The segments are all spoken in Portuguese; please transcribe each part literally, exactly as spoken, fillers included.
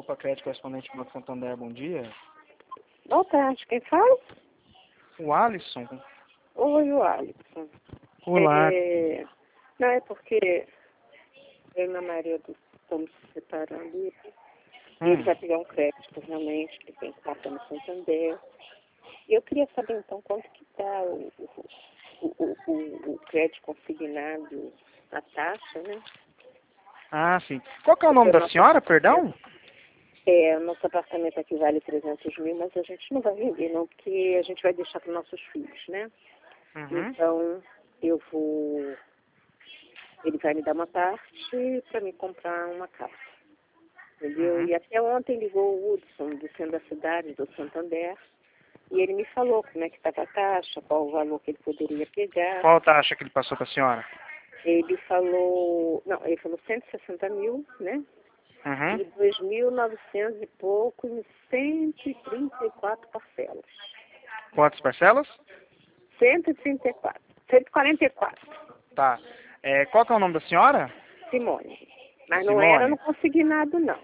Opa, crédito correspondente ao Banco Santander, bom dia. Boa tarde, quem fala? O Alisson. Oi, o Alisson. Olá. É... Não, é porque eu e meu marido estamos se separando e Hum. ele vai pegar um crédito realmente, que tem conta no Santander. E eu queria saber então quanto que está o, o, o, o, o crédito consignado, a taxa, né? Ah, sim. Qual que é o nome Porque o da nosso senhora, apartamento- perdão? É, o nosso apartamento aqui vale trezentos mil, mas a gente não vai vender não, porque a gente vai deixar para nossos filhos, né? Uhum. Então, eu vou... Ele vai me dar uma parte para me comprar uma casa. Entendeu? Uhum. E até ontem ligou o Hudson, do centro da cidade, do Santander, e ele me falou como é que estava a taxa, qual o valor que ele poderia pegar. Qual taxa que ele passou para a senhora? Ele falou... Não, ele falou cento e sessenta mil, né? Uhum. E dois mil e novecentos e pouco em cento e trinta e quatro parcelas. Quantas parcelas? cento e trinta e quatro. cento e quarenta e quatro. Tá. É, qual que é o nome da senhora? Simone. Mas não Simone. era no consignado, não.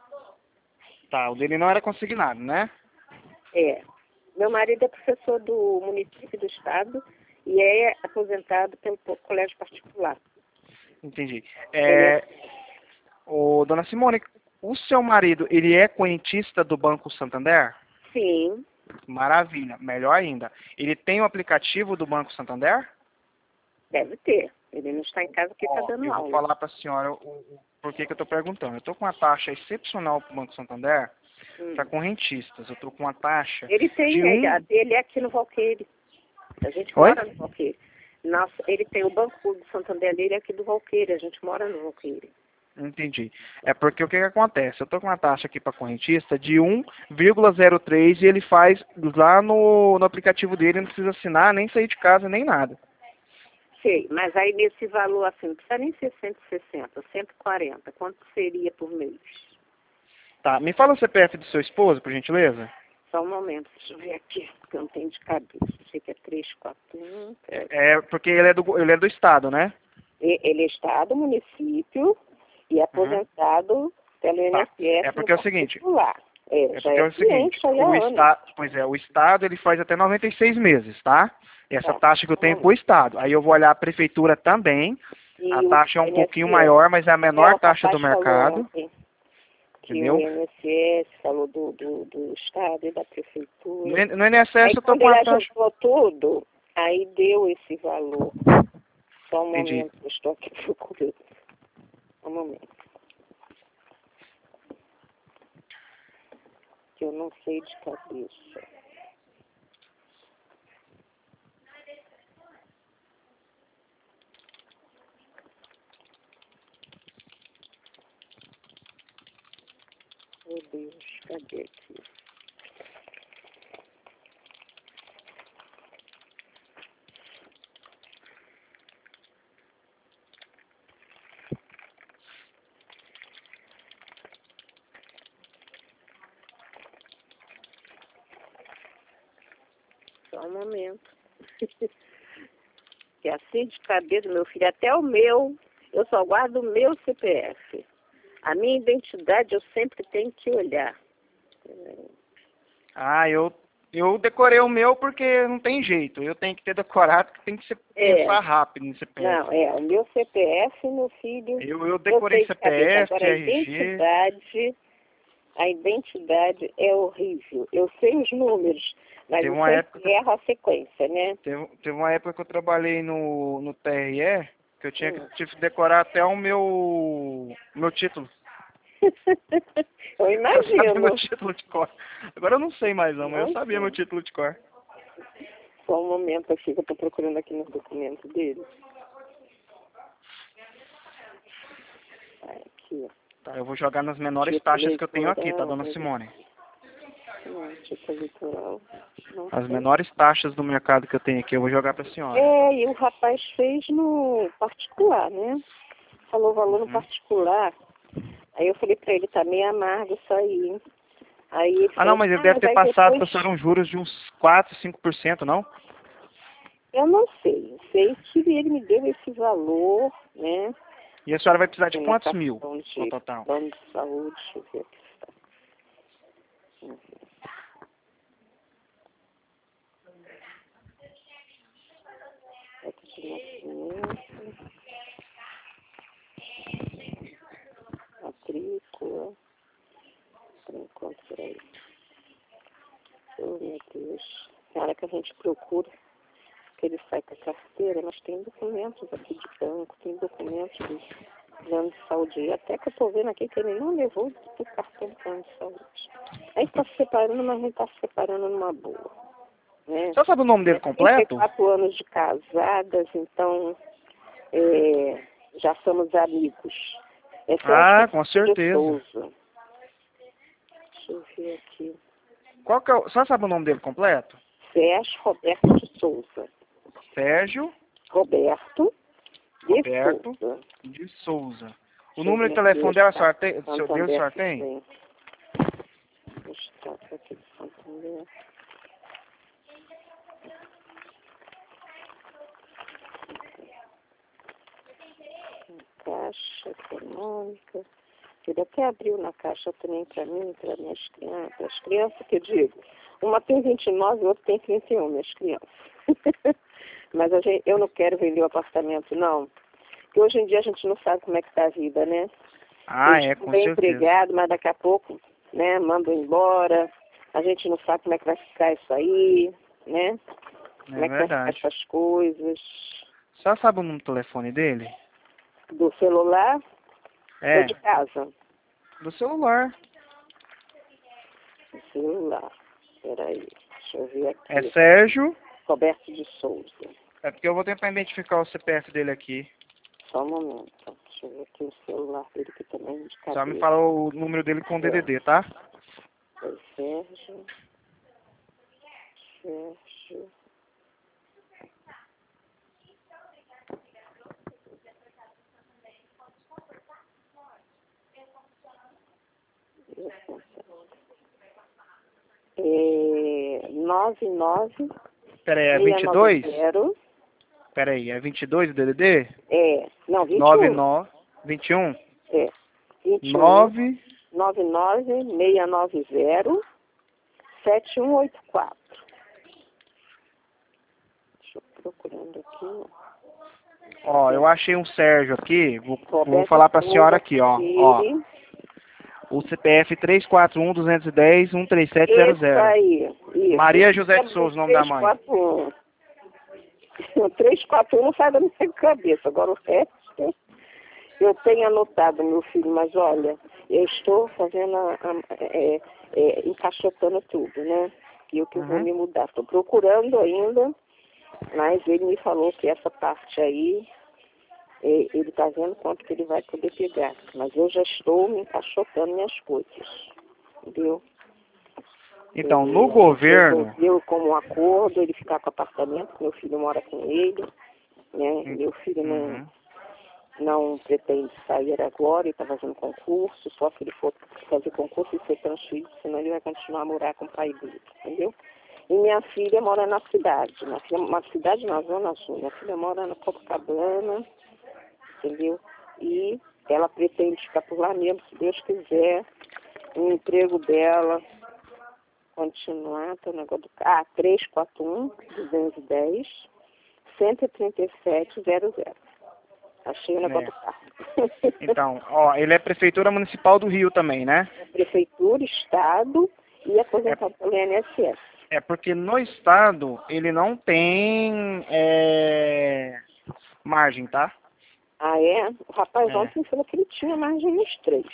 Tá, o dele não era consignado, né? É. Meu marido é professor do município do estado e é aposentado pelo colégio particular. Entendi. Ele É, é... o, dona Simone, o seu marido, ele é correntista do Banco Santander? Sim, Maravilha, melhor ainda. Ele tem o aplicativo do Banco Santander? deve ter. Ele não está em casa porque está Ó, dando eu vou aula. falar para a senhora o, o por que que eu estou perguntando. Eu estou com uma taxa excepcional para o Banco Santander Hum. para correntistas. Eu estou com uma taxa Ele tem, de ele, a um... dele é aqui no Valqueire. A gente Oi? mora no Valqueire. Nossa, ele tem o Banco do Santander dele aqui do Valqueire. A gente mora no Valqueire. Entendi. É porque o que que acontece? Eu estou com uma taxa aqui para correntista de um vírgula zero três e ele faz lá no, no aplicativo dele, não precisa assinar, nem sair de casa, nem nada. Sei, mas aí nesse valor assim, não precisa nem ser cento e sessenta, cento e quarenta. Quanto seria por mês? Tá, me fala o C P F do seu esposo, por gentileza. Só um momento, deixa eu ver aqui, porque eu não tenho de cabeça. Sei que é três quatro um. É, é porque ele é do, ele é do estado, né? E- Ele é estado, município e Uhum. aposentado pelo Tá. I N S S É porque é o seguinte, particular. É, É já porque é é o seguinte, cliente aí há o anos. estado, pois é, o estado ele faz até noventa e seis meses, tá? Essa Tá, taxa que eu só um tenho pro momento. estado. Aí eu vou olhar a prefeitura também. A E o taxa é um pouquinho I N S S, maior, mas é a é, menor o taxa do rapaz falou mercado, ontem que o entendeu? I N S S falou do, do, do estado e da No, prefeitura. N- no I N S S Aí eu tô quando com ele a taxa. ajuntou tudo, aí deu esse valor. Só um Entendi. momento, eu estou aqui procurando. Um momento. Que eu não sei de cabeça. Meu Deus, cadê aqui? Só um momento. Que assim de cabeça, meu filho, até o meu, eu só guardo o meu C P F. A minha identidade eu sempre tenho que olhar. Ah, eu eu decorei o meu porque não tem jeito. Eu tenho que ter decorado, porque tem que ser, É, pensar rápido no C P F. não, é, o meu C P F, meu filho, Eu, eu eu decorei sei de cabeça. C P F, Agora a R G. identidade, a identidade é horrível. Eu sei os números, mas Teve eu uma época sempre erro a sequência, né? Teve, teve uma época que eu trabalhei no, no T R E, que eu tinha que Hum. tive que decorar até o meu, o meu título. Eu Eu sabia meu imagino. título de cor. Agora eu não sei mais não, mas eu Não sabia meu sei. título de cor. Só um momento aqui que eu estou procurando aqui nos documentos dele. Aqui, Tá, eu vou jogar nas menores tipo taxas que eu tenho aqui, tá, eleitoral, dona Simone? não, tipo eleitoral, não As sei. menores taxas do mercado que eu tenho aqui, eu vou jogar pra senhora. É, e o rapaz fez no particular, né? Falou valor no Uhum. particular. Aí eu falei pra ele, tá meio amargo isso aí, hein? Aí ele Ah não, falou, mas ele ah, deve mas ter aí passado pra depois, senhora uns juros de uns quatro, cinco por cento, não? eu não sei, eu sei que ele me deu esse valor, né? E a senhora vai precisar de Tem na quantos mil cartão no de total? plano de saúde, deixa eu ver aqui. Uhum. Data de nascimento, matrícula, por enquanto por aí. Oh, meu Deus. Na hora que a gente procura, que ele sai com a carteira, mas tem documentos aqui de banco, tem documentos de plano de saúde. E até que eu tô vendo aqui que ele não levou o cartão de plano de saúde. Aí tá se separando, mas a gente tá se separando numa boa. Né? Você sabe o nome dele completo? trinta e quatro anos de casadas, então é, já somos amigos. É Ah, com Sérgio de certeza. Souza. Deixa eu ver aqui. Qual que é o... Você sabe o nome dele completo? Sérgio Roberto de Souza. Sérgio Roberto de Roberto Souza. de Souza. O Deixa eu número de ver aqui telefone o dela, a estado senhora tem? de Do seu dele, a Santander senhora que tem? tem. O estado aqui de Santander. Caixa econômica. Ele até abriu na caixa também para mim, para minhas crianças. As crianças que eu digo, uma tem vinte e nove e outra tem trinta e um, minhas crianças. Mas a gente, eu não quero vender o apartamento, não. Porque hoje em dia a gente não sabe como é que está a vida, né? Ah, Eles é, estão com bem certeza. empregados, mas daqui a pouco, né, mandam embora. A gente não sabe como é que vai ficar isso aí, né? Como É é que vai ficar verdade. essas coisas. A senhora sabe o número do telefone dele? Do celular ou É, de casa? do celular. Do celular. Peraí, deixa eu ver É aqui. Sérgio. Roberto de Souza. É porque eu vou tentar identificar o C P F dele aqui. Só um momento. Deixa eu ver aqui o celular dele que também de Só me cabeça. fala o número dele com D D D, tá? É Sérgio. Sérgio. É nove nove Pera aí, é seis nove vinte e dois? zero. Pera aí, é vinte e dois o D D D? É, não, vinte e nove um. nove vinte e um? É, vinte e um nove nove nove seis nove zero sete um oito quatro. Deixa eu procurando aqui. Ó, eu achei um Sérgio aqui. Vou, vou Roberto falar pra senhora Souza aqui, ó. Ó, Freire. o C P F três quatro um, dois um zero, um três sete zero Esse zero. aí, isso. Maria José É de do Souza, o nome da mãe. trezentos e quarenta e um. O trezentos e quarenta e um não sai da minha cabeça. Agora o resto, eu tenho anotado, meu filho, mas olha, eu estou fazendo, a, a, é, é, encaixotando tudo, né? E o que eu vou Uhum. me mudar. Estou procurando ainda, mas ele me falou que essa parte aí, é, ele está vendo quanto que ele vai poder pegar. Mas eu já estou me encaixotando minhas coisas, entendeu? Então, E no a gente governo... resolveu como um acordo ele ficar com o apartamento, meu filho mora com ele, né? Meu filho não, Uhum. não pretende sair agora, ele está fazendo concurso, só se ele for fazer concurso e ser transferido, senão ele vai continuar a morar com o pai dele, entendeu? E minha filha mora na cidade, minha filha, uma cidade na Zona Sul, minha filha mora na Copacabana, entendeu? E ela pretende ficar por lá mesmo, se Deus quiser, o emprego dela continuar, tem o negócio do... Ah, três quatro um, duzentos e dez, cento e trinta e sete, zero zero. Achei o negócio É. do carro. Então, ó, ele é Prefeitura Municipal do Rio também, né? Prefeitura, Estado e aposentado pelo I N S S. É porque no Estado ele não tem é, margem, tá? Ah, é? O rapaz É. ontem falou que ele tinha margem nos três.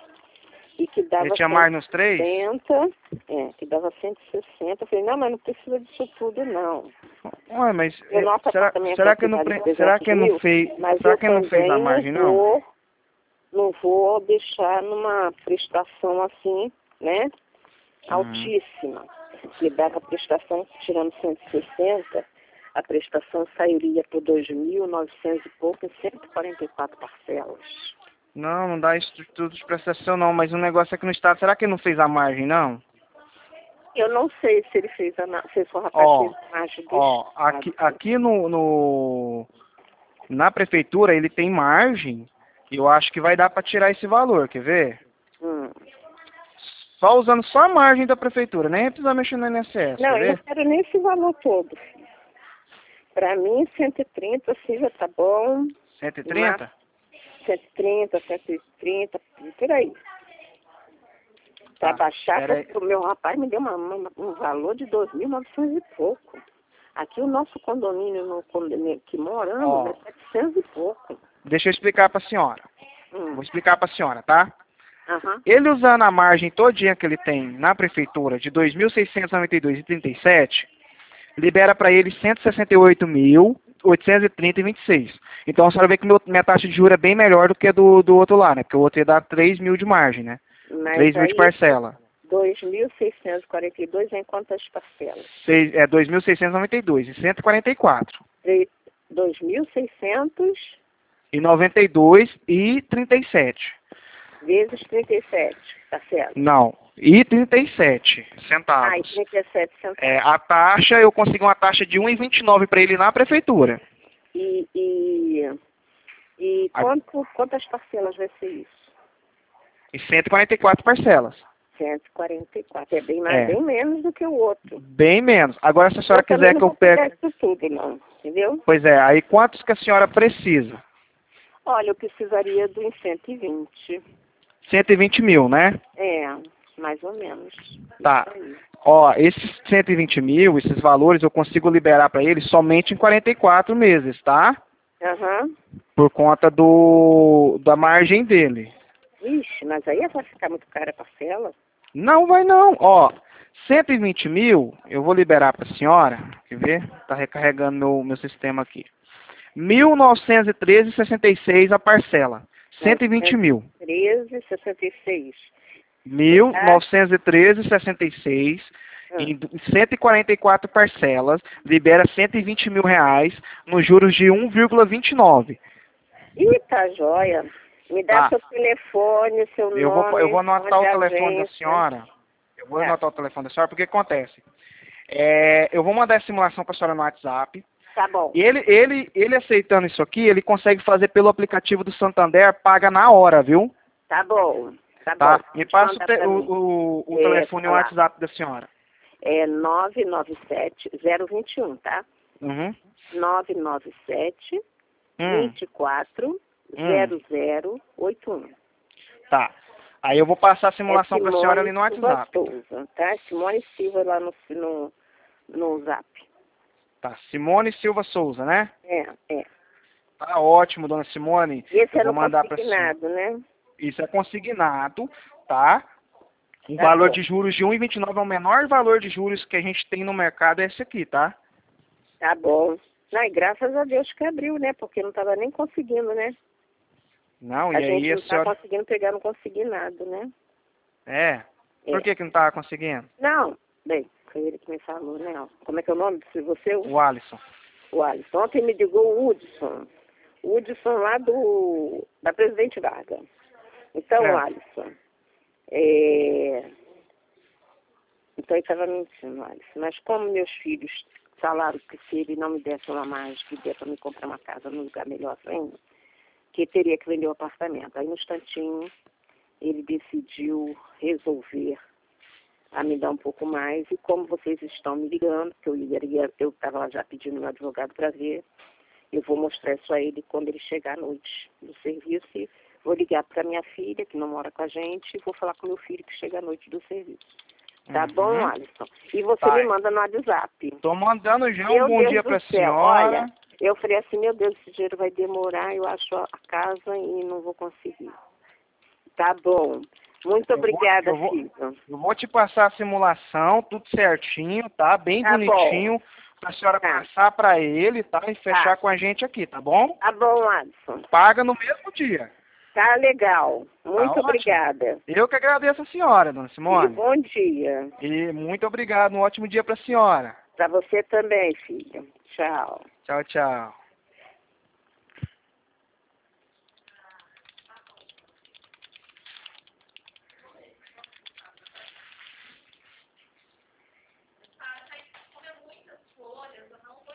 E que Ele dava tinha margem nos três? cento e sessenta, é, que dava cento e sessenta. Eu falei, não, mas não precisa disso tudo, não. Ué, mas Eu é, nosso será, apartamento será é que não vale pre- será que não mil, fez mas será eu que não fez a também margem não não? vou, não vou deixar numa prestação assim, né, Uhum. altíssima. Que dava a prestação, tirando cento e sessenta, a prestação sairia por dois mil e novecentos e pouco em cento e quarenta e quatro parcelas. Não, não dá isso tudo de prestação não, mas o negócio é que no Estado, será que não fez a margem não? Eu não sei se ele fez a, ma- se esse rapaz Ó, fez a margem do ó, Estado. aqui, aqui no, no na prefeitura ele tem margem, e eu acho que vai dar para tirar esse valor, quer ver? Hum. Só usando só a margem da prefeitura, nem precisa mexer no I N S S. Não, quer eu ver? não quero nem esse valor todo, filho. Pra mim, cento e trinta, assim, já tá bom. cento e trinta? cento e trinta, cento e trinta, por aí. Pra Tá, baixar, pera aí. porque o meu rapaz me deu uma, uma- um valor de dois mil e novecentos e pouco. Aqui o nosso condomínio, no condomínio que moramos, Ó. é setecentos e pouco. Deixa eu explicar pra senhora. Hum. Vou explicar pra senhora, tá? Aham. Ele usando a margem todinha que ele tem na prefeitura de dois mil seiscentos e noventa e dois vírgula trinta e sete, libera para ele cento e sessenta e oito mil oitocentos e trinta vírgula vinte e seis. Então a senhora vê que meu, minha taxa de juros é bem melhor do que a do, do outro lá, né? Porque o outro ia dar três mil de margem, né? Mas três mil de aí, parcela. dois mil seiscentos e quarenta e dois em quantas parcelas? Seis, é dois mil seiscentos e noventa e dois e cento e quarenta e quatro. Tre- dois mil e seiscentos E noventa e dois e trinta e sete. vezes trinta e sete parcelas. Não, e trinta e sete Ah, e centavos. trinta e sete centavos. É, a taxa, eu consegui uma taxa de um vírgula vinte e nove para ele na prefeitura. E, e, e A- quanto, quantas parcelas vai ser isso? E cento e quarenta e quatro parcelas. cento e quarenta e quatro. É bem, mais, É. bem menos do que o outro. Bem menos. Agora, se a senhora eu também quiser não que eu vou pegar pegue... isso tudo, não. Entendeu? Pois é, aí quantos que a senhora precisa? Olha, eu precisaria do em cento e vinte. cento e vinte mil, né? É, mais ou menos. Tá. Isso aí. Ó, esses cento e vinte mil, esses valores, eu consigo liberar para ele somente em quarenta e quatro meses, tá? Aham. Por conta do da margem dele. Ixi, mas aí vai ficar muito cara a parcela. Não vai não. Ó, cento e vinte mil, eu vou liberar para a senhora. Quer ver? Tá recarregando meu, meu sistema aqui. mil novecentos e treze vírgula sessenta e seis a parcela. cento e vinte mil. treze, sessenta e seis. mil novecentos e treze vírgula sessenta e seis. Ah. Em cento e quarenta e quatro parcelas, libera cento e vinte mil reais nos juros de um vírgula vinte e nove. Ih, tá joia. Me dá Tá. seu telefone, seu Eu nome. vou, eu vou anotar o onde telefone da agência. senhora. Eu vou Tá. anotar o telefone da senhora, porque acontece. É, eu vou mandar a simulação para a senhora no WhatsApp. Tá bom. E ele, ele, ele aceitando isso aqui, ele consegue fazer pelo aplicativo do Santander, paga na hora, viu? Tá bom. Tá, Tá? bom. Me passa o, Manda te- pra o, mim. o, o É, telefone e o tá lá. WhatsApp da senhora. É nove nove sete zero dois um, tá? Uhum. nove nove sete Hum, vinte e quatro Hum. zero zero oito um. tá. Aí eu vou passar a simulação É para a senhora ali no Simone Silva WhatsApp. Souza, tá? Simone Silva lá no, no, no Zap. Tá. Simone Silva Souza, né? É, é. Tá ótimo, dona Simone. Esse Eu é vou no mandar para a senhora. consignado, né? Isso é consignado, tá? O Tá valor bom. de juros de um vírgula vinte e nove é o menor valor de juros que a gente tem no mercado, é esse aqui, tá? Tá bom. Não, e graças a Deus que abriu, né? Porque não tava nem conseguindo, né? Não, A e gente aí a não tá senhora... conseguindo pegar no consignado, né? É? Por É. que que não tava conseguindo? Não, bem, foi ele que me falou, né? Ó, como é que é o nome? Se você, O Alisson. o Alisson. Ontem me ligou o Hudson. O Hudson lá do, da Presidente Vargas. Então, É. Alisson, é... então ele estava mentindo, Alisson. Mas como meus filhos falaram que se ele não me desse uma mais, que der para me comprar uma casa num lugar melhor ainda, que teria que vender o apartamento. Aí, no instantinho, ele decidiu resolver a me dar um pouco mais. E como vocês estão me ligando, que eu iria, eu estava já pedindo meu advogado para ver, eu vou mostrar isso a ele quando ele chegar à noite do serviço. E vou ligar para minha filha, que não mora com a gente, e vou falar com meu filho que chega à noite do serviço. Tá Uhum. bom, Alisson? E você Tá. me manda no WhatsApp. Tô mandando já um Meu bom Deus dia do pra céu, senhora. Olha, eu falei assim, meu Deus, esse dinheiro vai demorar, eu acho a casa e não vou conseguir. Tá bom. Muito Eu vou- obrigada, eu vou- filho. Eu vou te passar a simulação, tudo certinho, tá? Bem Tá bonitinho, pra senhora Tá. passar pra ele, tá? E fechar Tá. com a gente aqui, tá bom? Tá bom, Alisson. Paga no mesmo dia. Tá legal. Muito ótimo. obrigada. Eu que agradeço a senhora, dona E Simone. bom dia. E muito obrigado, um ótimo dia pra senhora. Pra você também, filho. Tchau. Tchau, tchau.